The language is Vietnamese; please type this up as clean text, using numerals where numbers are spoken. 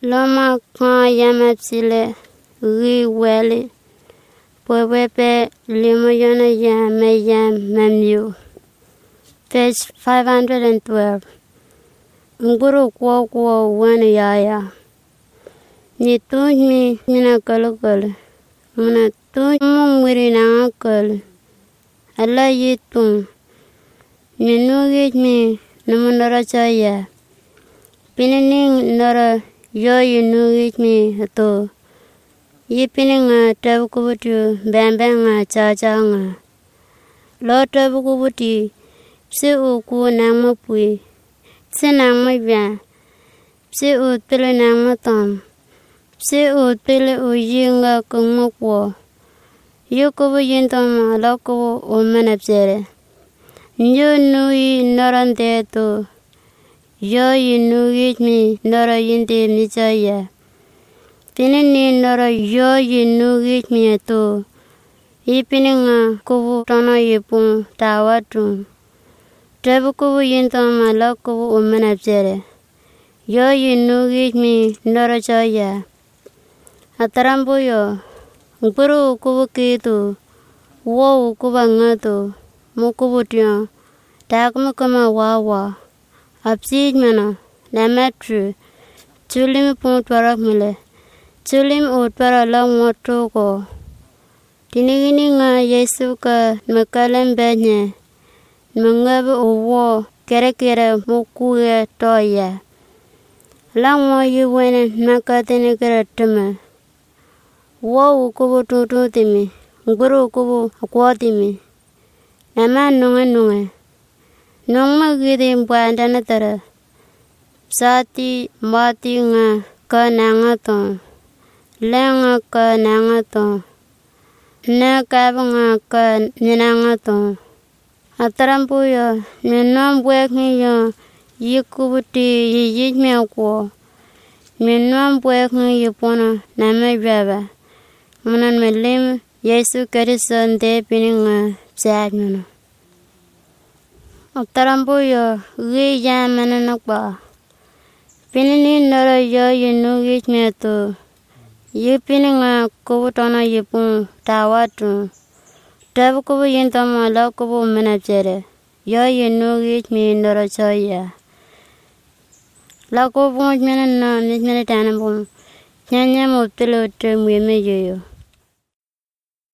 Loma kwa yamapsile ri wele Pwewepe limoyona ya meya memyu. Page 512. Nguru kwa wane yaya. Ni tunmi mina kalokale. Muna tu mwiri na akale. Ala yitung. Minugit mi namunara chaya. Pinining nara yoy nugit mi ato. Yipining nga tabukubutu bambang nga cha nga. Lo tabukubuti psi uku nang mapui. Psi nang mabya. Psi utpili nang matom. Psi utpili uyinga kung mukwo. Yukubu yintoma lokubu umanapsere. Nyo nui norante to. Yo yinugit mi nora yinte michaya. Pinini nora yo yinugit mi to. Ipininga kubu tono yipun tawatu. Tabu kubu yintoma lokubu umanapsere. Yo yinugit mi nora chaya. Atarambuyo. Nguru kubu kitu. Wo kuba ngato. Mukubu tiyo. Takmukama wawa. Absid mana. Namatru. Tulim pun twarak mile. Tulim utpara lang moto ko. Tinigini nga Yesu ka makalam benye. Mangabu uwo kere mukuya toya. Lang mo yuwene makatini kere tume. Wo ukubu tutu timi. Nguru ukubu akwa timi. Nama nunge. Nungma gidi mbwanda na tara. Sati mati nga ka nangaton. Lenga ka nangaton. Nakaba nga ka ninangaton. Atarampuyo, minwam bwek niyo yikubuti yiyit miyakwo. Minwam bwek niyo pono namajwaba. Munan malim Yesu Kristo nde pininga psaad muna. Atarampuyo, gija mananakba. Pinini nara yo yinugit miyato. Yipininga kubutono yipun tawatu. Tabu kubu yintoma la kubu manapsere. Yo yinugit mi nara chaya. La kubu minana nitmina tanabun. Nyanya muptilo te mweme yoyo.